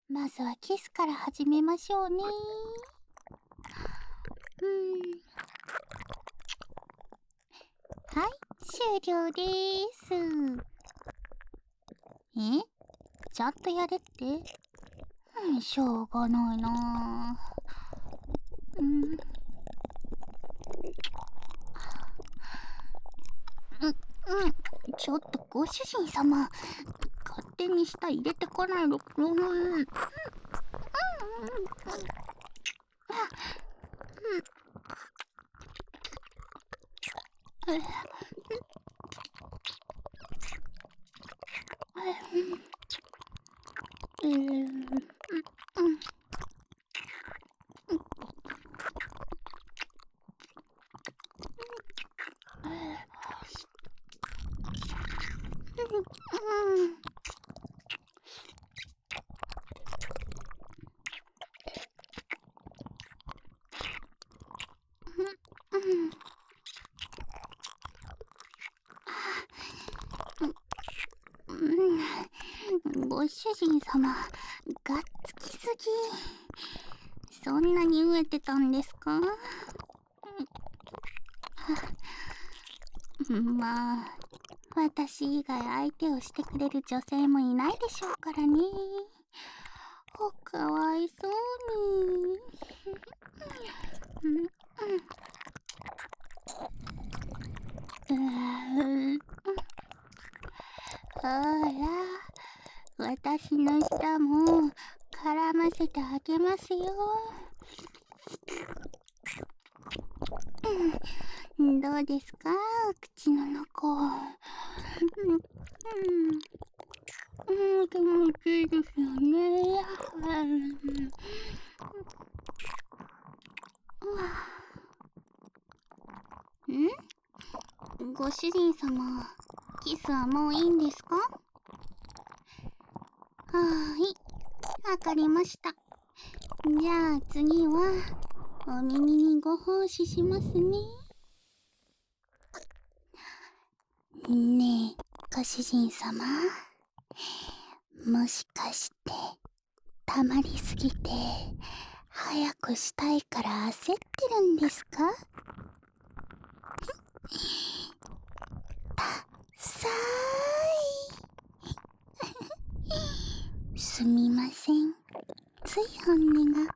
まずはキスから始めましょうね。はい、終了でーす。ちゃんとやれって？しょうがないなちょっとご主人様、勝手に舌入れてこないの。ご主人様、がっつきすぎ。そんなに飢えてたんですか？まあ、私以外相手をしてくれる女性もいないでしょうからね。おかわいそうに。ほら、私の舌も絡ませてあげますよ。どうですか、口の中。気持ちいいですよね。ご主人様、キスはもういいんですか？わかりました。じゃあ次は、お耳にご奉仕しますね。ねえ、ご主人様。もしかして、溜まりすぎて、早くしたいから焦ってるんですか？さーい。すみません。つい本音が。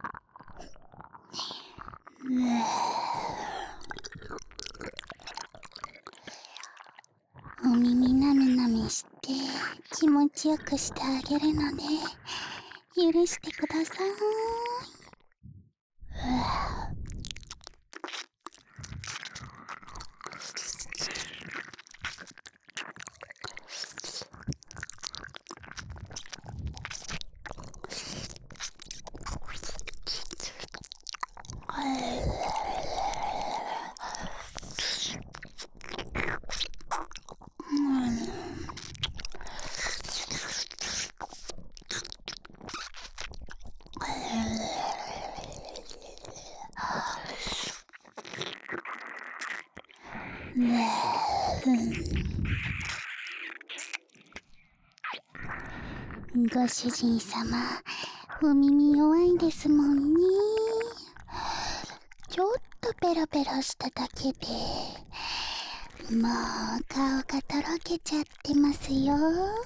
お耳なめなめして気持ちよくしてあげるので許してください。ご主人様、お耳弱いですもんね。ちょっとペロペロしただけでもう顔がとろけちゃってますよ。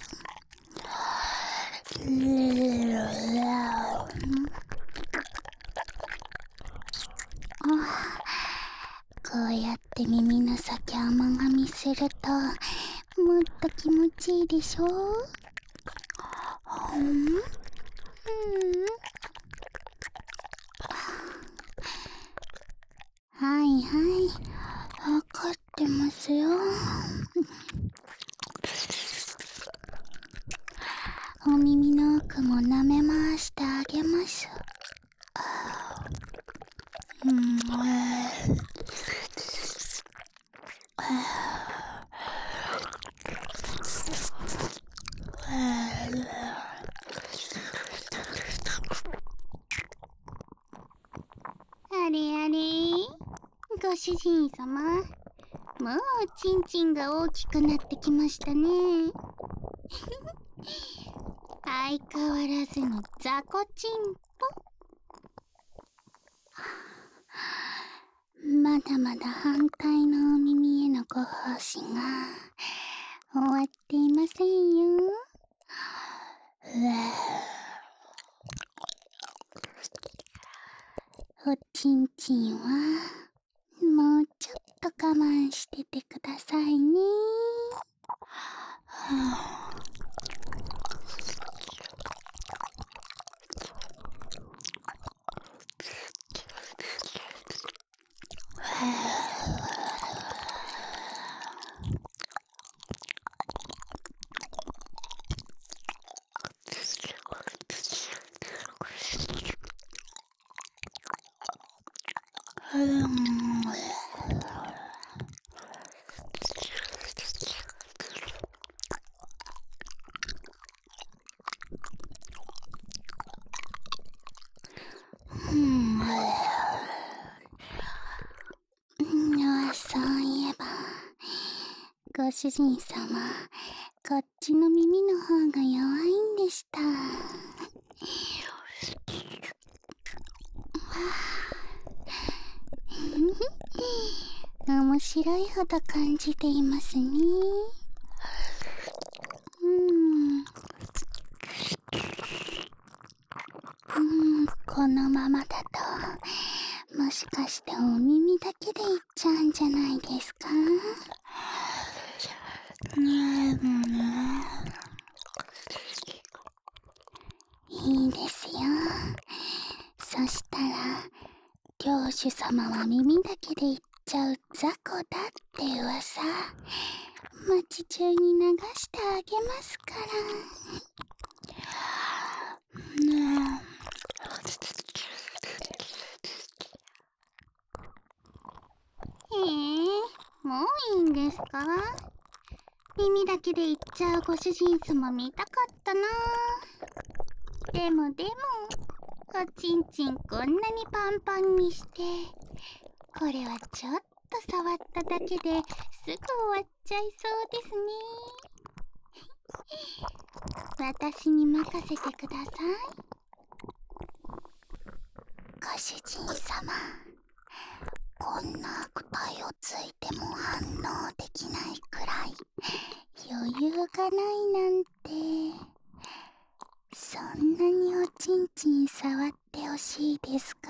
こうやって耳の先甘噛みするともっと気持ちいいでしょ？はいはい、わかってますよ。お耳の奥も舐め回してあげます。あれあれ、ご主人様、もうチンチンが大きくなってきましたね。は相変わらずの雑魚チンポ。まだまだ反対のお耳へのご奉仕が終わっていませんよ。おちんちんはもうちょっと我慢しててくださいね。そういえば、ご主人様、こっちの耳の方が弱いんでした。面白いほど感じていますね。このままだと、もしかしてお耳だけでいっちゃうんじゃないですか？いいですよ。そしたら、領主様は耳だけでいっちゃう雑魚だって噂、街中に流してあげますから。もういいんですか？耳だけで言っちゃうご主人様見たかったな。でも、おちんちんこんなにパンパンにして、これはちょっと触っただけですぐ終わっちゃいそうですね。私に任せてください。ご主人様、こんな悪態をついても反応できないくらい余裕がないなんて。そんなにおちんちん触ってほしいですか？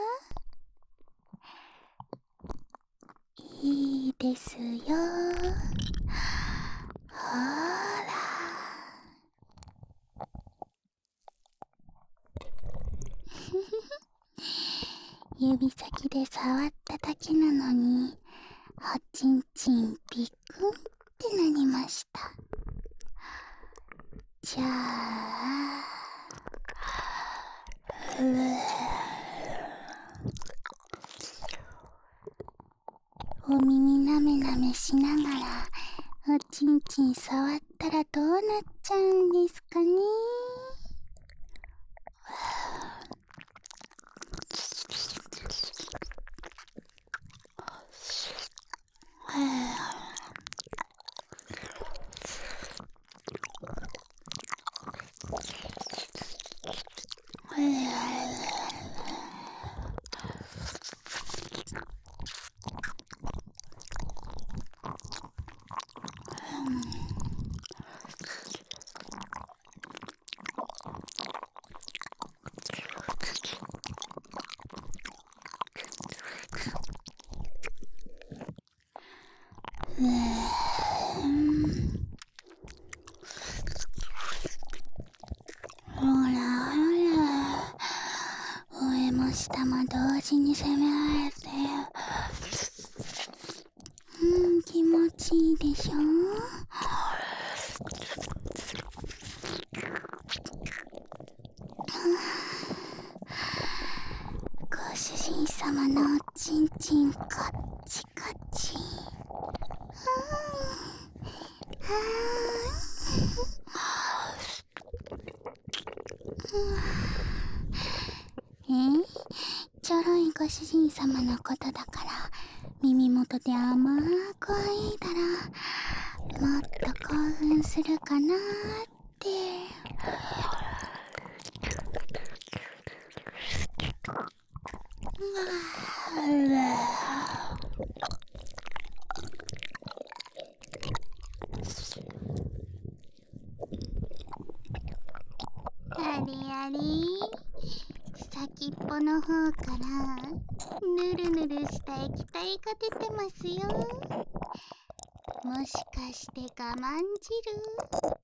いいですよ。ほら。指先で触っただけなのに、おちんちんビクンってなりました。じゃあ、お耳なめなめしながらおちんちん触ったらどうなっちゃうんですかね。ほらほら、上も下も同時に攻められて、気持ちいいでしょ？ご主人様のおちんちんカッチカチ。ちょろいご主人様のことだから耳元で甘くいたらもっと興奮するかなって。 あれあれ、先っぽの方からぬるぬるした液体が出てますよ。もしかして我慢汁？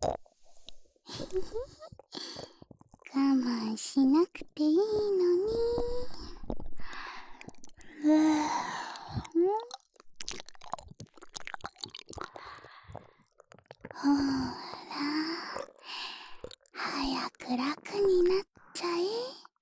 我慢しなくていいのに。ほら、早く楽になっちゃえ。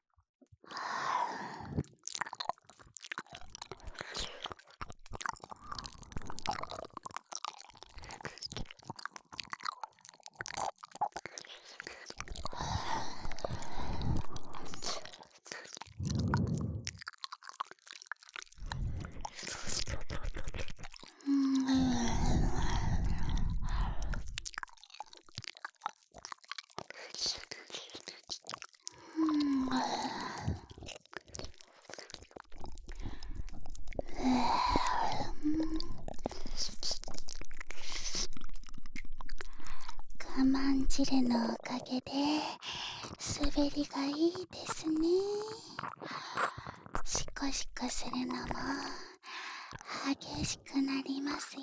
我慢汁のおかげで滑りがいいですね。シコシコするのも激しくなりますよ。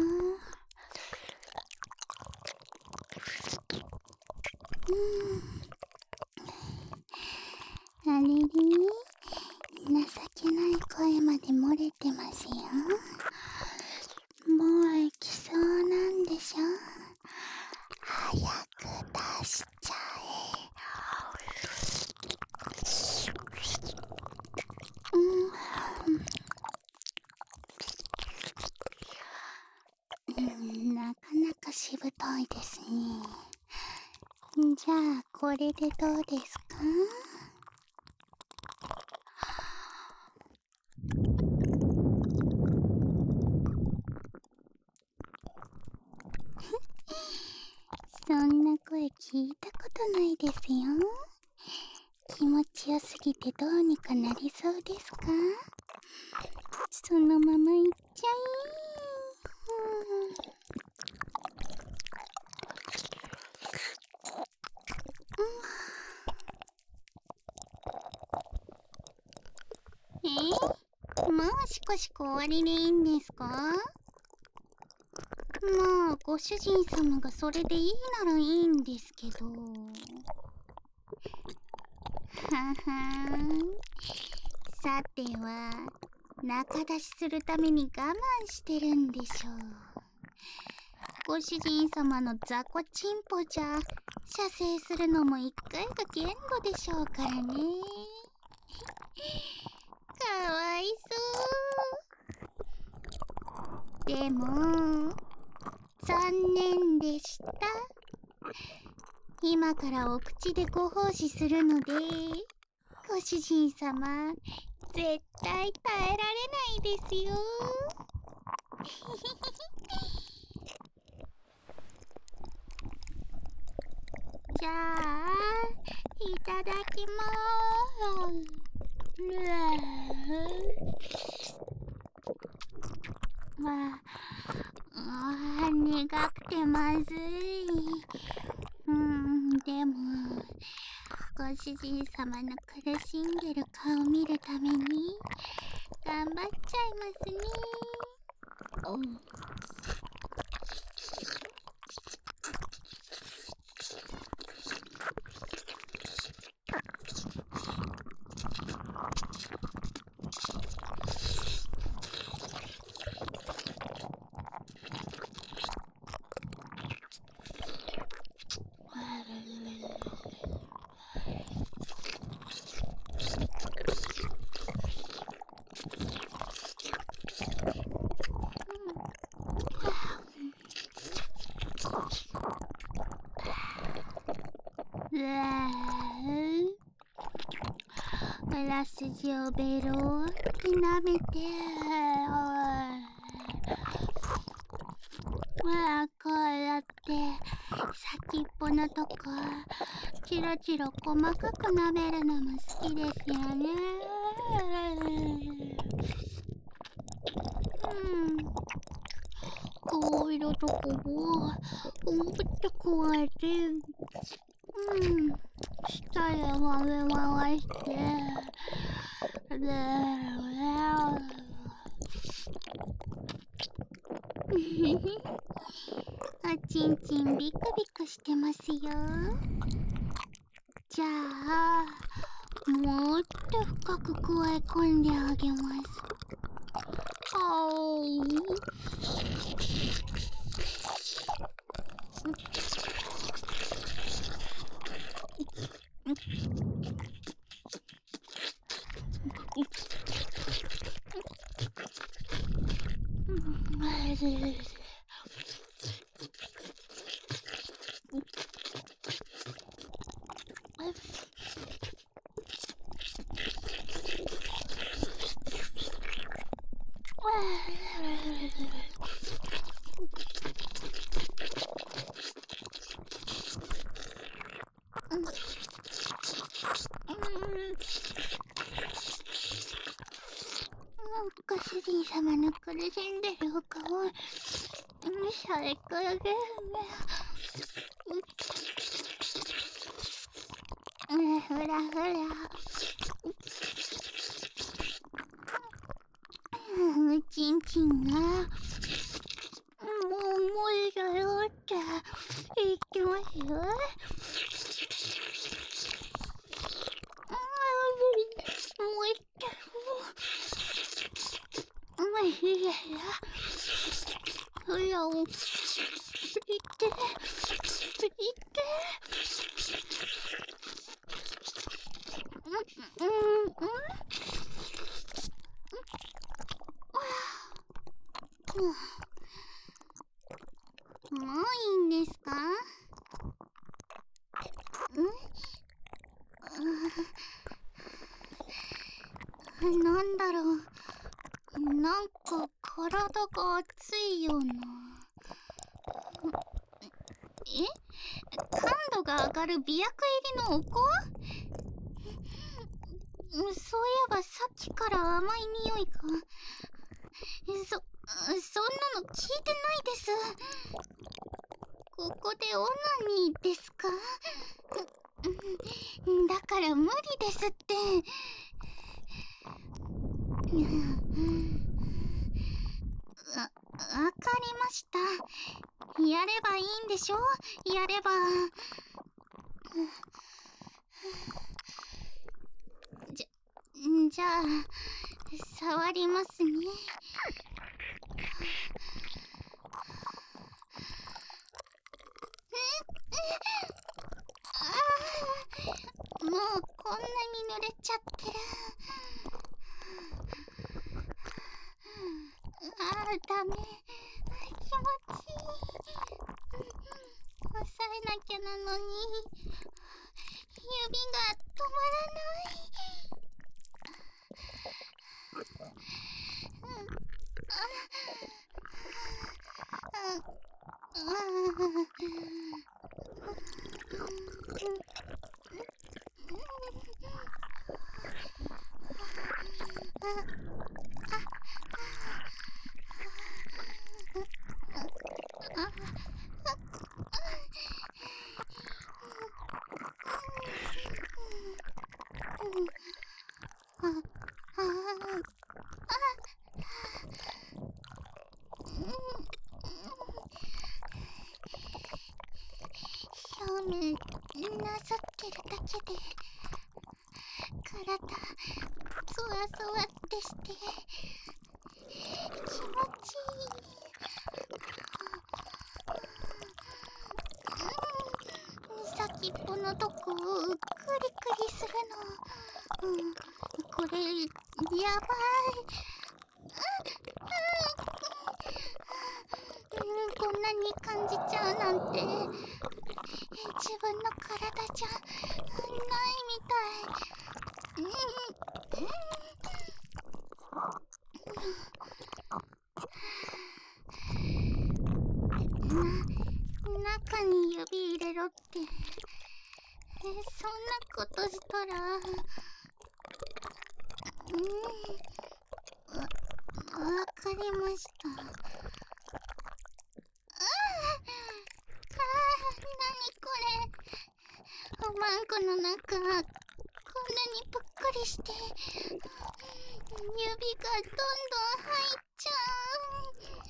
あれれ、情けない声まで漏れてますよ。もう行きそうなんでしょ。早く出しちゃえ。なかなかしぶといですね。じゃあこれでどうですか？そんな声聞いたことないですよ。気持ちよすぎてどうにかなりそうですか？そのままいっちゃえ？もうシコシコ終わりでいいんですか？まあご主人様がそれでいいならいいんですけど。ははん。さては仲出しするために我慢してるんでしょう。ご主人様の雑魚チンポじゃ射精するのも一回が限度でしょうからね。かわいそう。でも残念でした。今からお口でご奉仕するので、ご主人様絶対耐えられないですよ。じゃあいただきまーす。苦くてまずい。でもご主人様の苦しんでる顔見るために頑張っちゃいますね。裏筋をベローって舐めて、こうやって先っぽのとこチロチロ細かく舐めるのも好きですよね。 こういうとこももっと加えて、下で豆回して、で、おちんちんビクビクしてますよ。じゃあ、もっと深く加え込んであげます。あお。ご主人様の苦しんでるお顔最高ですね。ふらふら。おちんちんがもう無理だよって言ってますよ。もう一回いやいや、ほら、言って、もういいんですか？なんだろう、なんか体が熱いような。感度が上がる美薬入りのお香？そういえばさっきから甘い匂いが。そんなの聞いてないです。ここでオナニーですか？だから無理ですって。わかりました。やればいいんでしょ？やれば。じゃあ、触りますね。もうこんなに濡れちゃってる。ダメ。気持ちいい。抑えなきゃなのに指が止まらない。表面なぞってるだけで体ゾワゾワってして気持ちいい。先っぽのとこをクリクリするの。これやばい。こんなに感じちゃうなんて自分の体じゃないみたい。中に指入れろって。そんなことしたらわかりました。なにこれ。おまんこの中、こんなにぷっくりして、指がどんどん入っちゃう。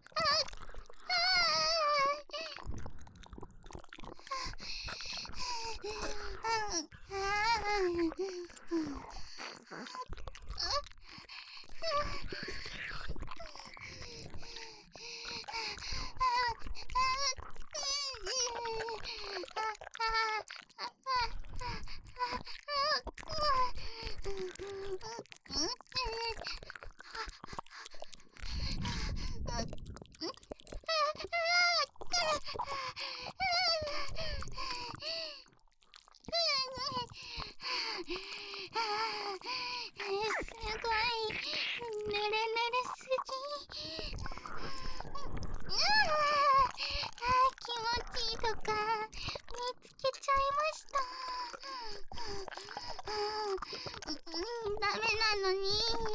ダメなのに、いじるの止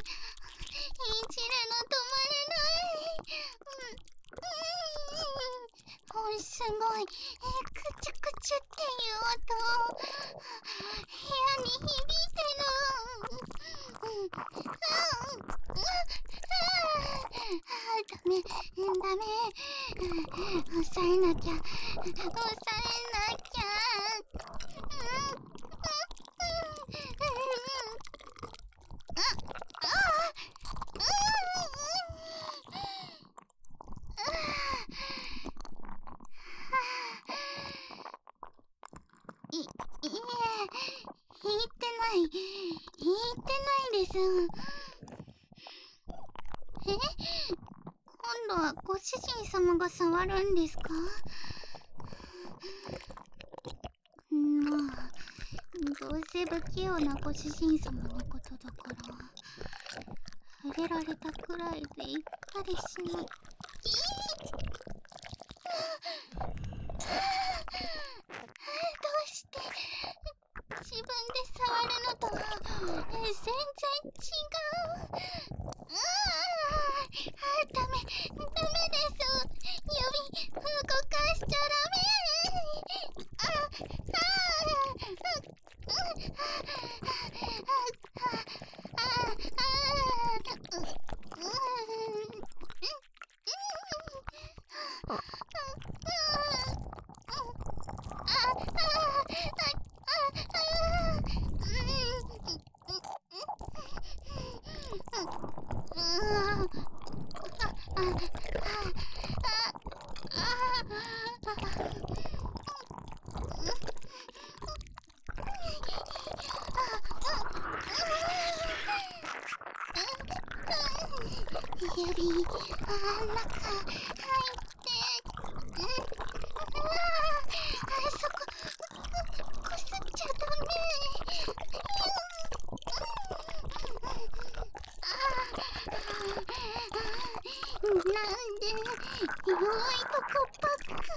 まれない。すごい、くちゅくちゅっていう音、部屋に響いてる。ダメ、抑えなきゃ、いえ、引いてないです。今度はご主人様が触るんですか？まあ、どうせ不器用なご主人様のことだから、触れられたくらいでいったりしない。どうして自分で触るのとは全然違う。ダメです。指動かしちゃダメ。指、中入ってそこ、こすっちゃダメ。なんで弱いとこばっか。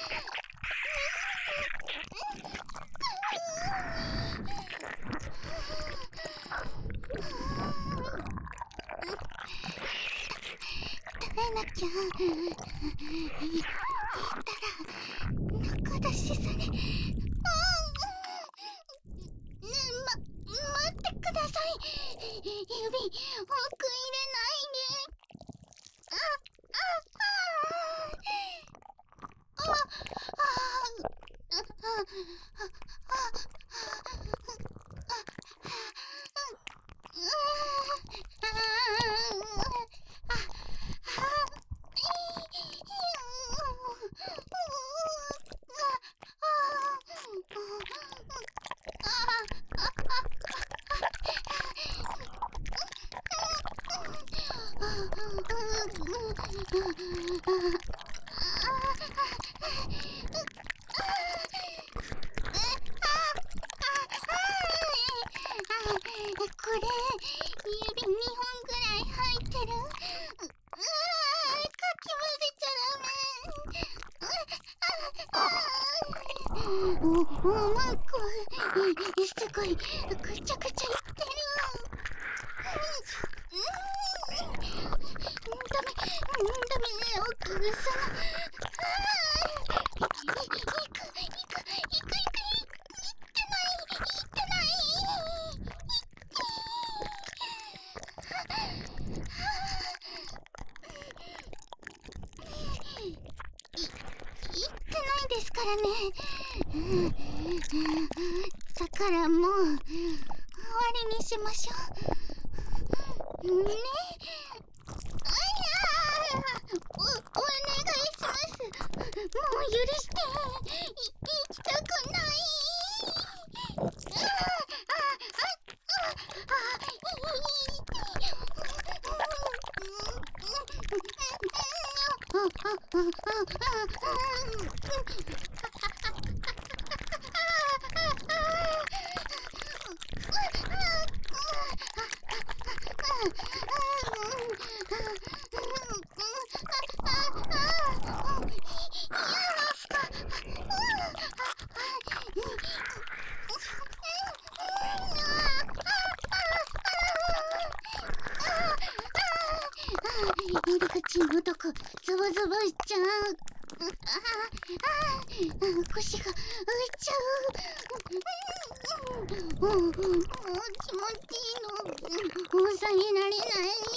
食べなきゃ。言ったら中出しされ。待ってください。指、奥入れないで。これ指2本ぐらい入ってる。かき混ぜちゃダメ。おまんこすごいぐちゃぐちゃいってる。 からね。だからもう終わりにしましょうね。お願いします。もう許して。行きたくない。入り口のとこズボズボしちゃう。腰が浮いちゃう。もう気持ちいいの。抑えられない。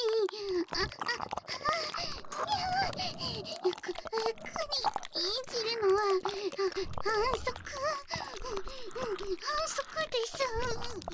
ゆっくりいじるのは反則です。